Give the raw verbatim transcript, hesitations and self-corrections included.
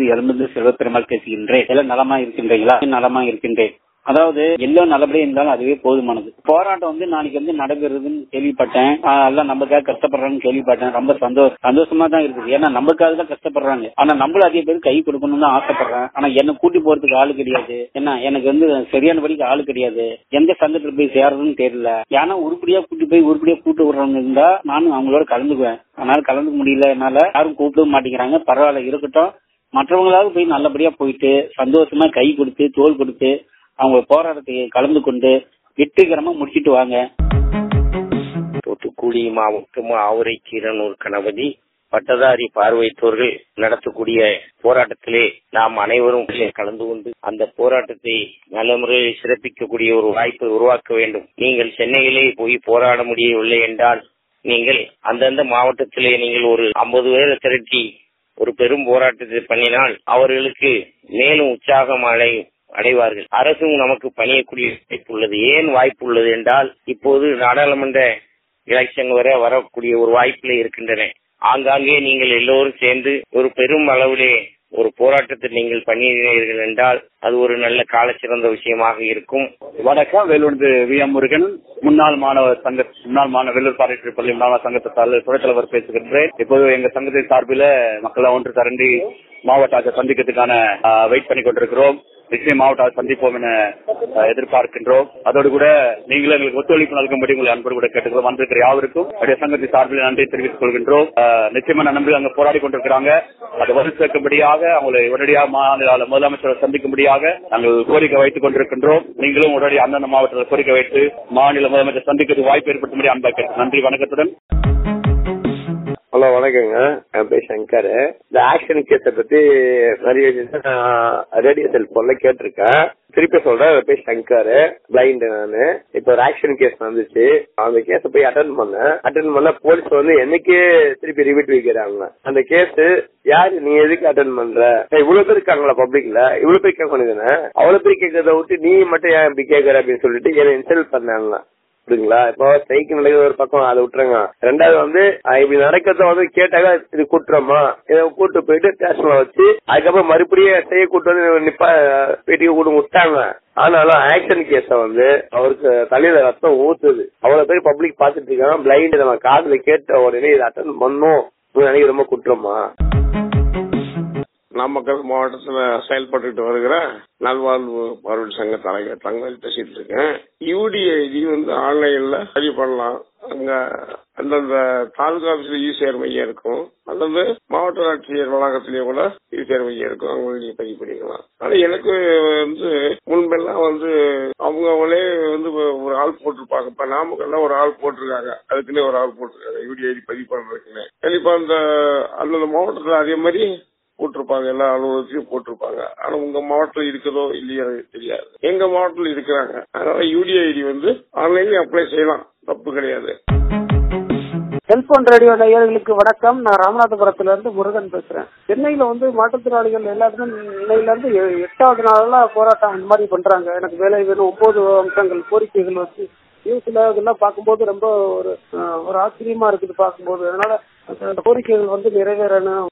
எழும்பது செல்வப்பெருமாள் பேசுகின்றேன். எல்லாம் நலமா இருக்கின்றீங்களா? நலமா இருக்கின்றேன். அதாவது எல்லாம் நல்லபடியா இருந்தாலும் அதுவே போதுமானது. போராட்டம் வந்து நாளைக்கு வந்து நடைபெறுதுன்னு கேள்விப்பட்டேன். எல்லாம் நமக்காக கஷ்டப்படுறாங்கன்னு கேள்விப்பட்டேன். ரொம்ப சந்தோஷம் சந்தோஷமா தான் இருக்குது. ஏன்னா நமக்காக தான் கஷ்டப்படுறாங்க. ஆனா நம்மளும் அதே பேர் கை கொடுக்கணும்னு தான் ஆசைப்படுறேன். ஆனா என்ன கூட்டி போறதுக்கு ஆளு கிடையாது. ஏன்னா எனக்கு வந்து சரியான படிக்கு ஆளு கிடையாது. எந்த சங்கத்துல போய் சேரதுன்னு தெரியல. ஏன்னா உருப்படியா கூட்டி போய் உருப்படியா கூட்டு விடுறவங்க இருந்தா நானும் அவங்களோட கலந்துக்குவேன். அதனால கலந்துக்க முடியல. என்னால யாரும் கூப்பிடவும் மாட்டேங்கிறாங்க. பரவாயில்ல இருக்கட்டும். மற்றவங்களாவது போய் நல்லபடியா போயிட்டு சந்தோஷமா கை கொடுத்து தோல் கொடுத்து அவங்க போராட்டத்தை கலந்து கொண்டு வெற்றிகரமா முடிச்சிட்டு வாங்க. தூத்துக்குடி மாவட்டம் ஆவுரை கீரனூர் கணபதி பட்டதாரி பார்வையற்றோர்கள் நடத்தக்கூடிய போராட்டத்திலே நாம் அனைவரும் கலந்து கொண்டு அந்த போராட்டத்தை நல்ல முறையில் சிறப்பிக்கக்கூடிய ஒரு வாய்ப்பை உருவாக்க வேண்டும். நீங்கள் சென்னையிலே போய் போராட முடியவில்லை என்றால் நீங்கள் அந்தந்த மாவட்டத்திலே நீங்கள் ஒரு ஐம்பது பேரை திரட்டி ஒரு பெரும் போராட்டத்தை பண்ணினால் அவர்களுக்கு மேலும் உற்சாகம் அடையும் அடைவார்கள். அரசும் நமக்கு பணியக்கூடிய வாய்ப்பு உள்ளது. ஏன் வாய்ப்பு உள்ளது என்றால் இப்போது நாடாளுமன்ற எலெக்ஷன் வர வரக்கூடிய ஒரு வாய்ப்பிலே இருக்கின்றன. ஆங்காங்கே நீங்கள் எல்லோரும் சேர்ந்து ஒரு பெரும் அளவிலே ஒரு போராட்டத்தை நீங்கள் பண்ணினீர்கள் என்றால் அது ஒரு நல்ல கால சிறந்த விஷயமாக இருக்கும். வணக்கம். வேலூர் வி எம் முருகன், முன்னாள் மாணவர் சங்க முன்னாள் மாணவர் வேலூர் பாராட்டு பள்ளி மாணவர் சங்கத்தை துணைத் தலைவர் பேசுகின்றேன். இப்போது எங்க சங்கத்தின் சார்பில் மக்கள் ஒன்று திரண்டி மாவட்ட ஆட்சியர் சந்திக்கிறதுக்கான வெயிட் பண்ணி கொண்டிருக்கிறோம். நிச்சயம் மாவட்ட சந்திப்போம் என எதிர்பார்க்கின்றோம். அதோடு கூட நீங்களும் எங்களுக்கு ஒத்துழைப்பு நல்கும்படி உங்களை அன்போடு கூட கேட்டுக்கிறோம். வந்திருக்கிற யாருக்கும் அப்படியே சங்கத்தின் சார்பில் நன்றி தெரிவித்துக் கொள்கின்றோம். நிச்சயமா நம்பி அங்க போராடி கொண்டிருக்கிறாங்க. அதை வலு சேர்க்கும்படியாக அவங்களை உடனடியாக மாநில முதலமைச்சரை சந்திக்கும்படியாக நாங்கள் கோரிக்கை வைத்துக் கொண்டிருக்கின்றோம். நீங்களும் உடனடி அந்தந்த மாவட்டத்தில் கோரிக்கை வைத்து மாநில முதலமைச்சர் சந்திக்கிறது வாய்ப்பு ஏற்படுத்தும்படி அன்பாக நன்றி. வணக்கத்துடன். ஹலோ, வணக்கங்க. என் பேர் சங்கர். இந்த ஆக்ஷன் கேஸை பத்தி நிறைய ரேடியோ செல் போன்ல கேட்டிருக்கேன். திருப்பி சொல்றேன். என் பேர் சங்கர், பிளைண்ட் நானு. இப்ப ஒரு ஆக்ஷன் கேஸ் வந்துச்சு. அந்த கேஸ போய் அட்டன் பண்ணேன். அட்டன் பண்ண போலீஸ் வந்து என்னைக்கே திருப்பி ரிவிட் வைக்கிறாங்க. அந்த கேஸ் யாரு நீ எதுக்கு அட்டன் பண்ற? இவ்வளவு பேர் இருக்காங்களா பப்ளிக்ல? இவ்வளவு பேர் கேட்க வேண்டியதுன்னு அவ்வளவு பேர் கேட்கறத விட்டு நீ மட்டும் ஏன் இப்படி கேட்கற அப்படின்னு சொல்லிட்டு என்ன இன்சல்ட் பண்ணாங்க. புரியுங்களா? இப்போ ஸ்ட்ரைக் நடக்கிற ஒரு பக்கம் அதை விட்டுருங்க. ரெண்டாவது வந்து இப்படி நடக்கிறத வந்து கேட்டாங்க இது குற்றமா இதை கூட்டு போயிட்டு ஸ்டேஷன்ல வச்சு அதுக்கப்புறம் மறுபடியும் செய்ய கூட்டு வந்து நிப்பா வீட்டுக்கு கூட விட்டாங்க. ஆனாலும் ஆக்ஷன் கேஸ வந்து அவருக்கு தலையில ரத்தம் ஊத்துது. அவ்வளவு பேர் பப்ளிக் பாத்துட்டு இருக்காங்க. பிளைண்ட் நம்ம காதுல கேட்ட உடனே இதை அட்டன் பண்ணும் நினைக்க ரொம்ப குற்றமா? நாமக்கல் மாவட்டத்துல செயல்பட்டு வருகிற நல்வாழ்வு பார்வை சங்க தலைவர் தங்கவேல் பேசிட்டு இருக்கேன். யூடிஐடி வந்து ஆன்லைன்ல சரி பண்ணலாம். அங்க அந்தந்த தாலுகா ஆபீஸ்ல இ சேர் மையம் இருக்கும். அல்லது மாவட்ட ஆட்சியர் வளாகத்திலேயே கூட இ சேர் மையம் இருக்கும். அவங்களை நீங்க பதிவு பண்ணிக்கலாம். ஆனா எனக்கு வந்து முன்பெல்லாம் வந்து அவங்களே வந்து ஒரு ஆள் போட்டிருப்பாங்க. இப்ப நாமக்கல்ல ஒரு ஆள் போட்டிருக்காங்க. அதுக்குன்னே ஒரு ஆள் போட்டிருக்காங்க யூடிஐடி பதிவு பண்றதுக்குன்னு. கண்டிப்பா அந்த அந்தந்த மாவட்டத்துல அதே மாதிரி போட்டிருப்பாங்க. எல்லா அலுவலகத்தையும் போட்டிருப்பாங்க. ஆனா உங்க மாவட்டத்தில் இருக்கிறதோ இல்லையோ தெரியாது. எங்க மாவட்டத்தில் இருக்கிறாங்க. அதனால யூடிஐடி வந்து ஆன்லைன்லயும் அப்ளை செய்யலாம். தப்பு கிடையாது. செல்போன் ரேடியோ நேயர்களுக்கு வணக்கம். நான் ராமநாதபுரத்துல இருந்து முருகன் பேசுறேன். சென்னையில வந்து மாற்றுத்திறனாளிகள் எல்லாருமே இன்னையில இருந்து எட்டாவது நாளா போராட்டம் இந்த மாதிரி பண்றாங்க. எனக்கு வேலை வேணும், ஒன்பது அம்சங்கள் கோரிக்கைகள் வச்சு நியூஸ்ல இதெல்லாம் பார்க்கும்போது ரொம்ப ஒரு ஒரு ஆச்சரியமா இருக்குது பார்க்கும்போது. அதனால கோரிக்கைகள் வந்து நிறைவேறணும்.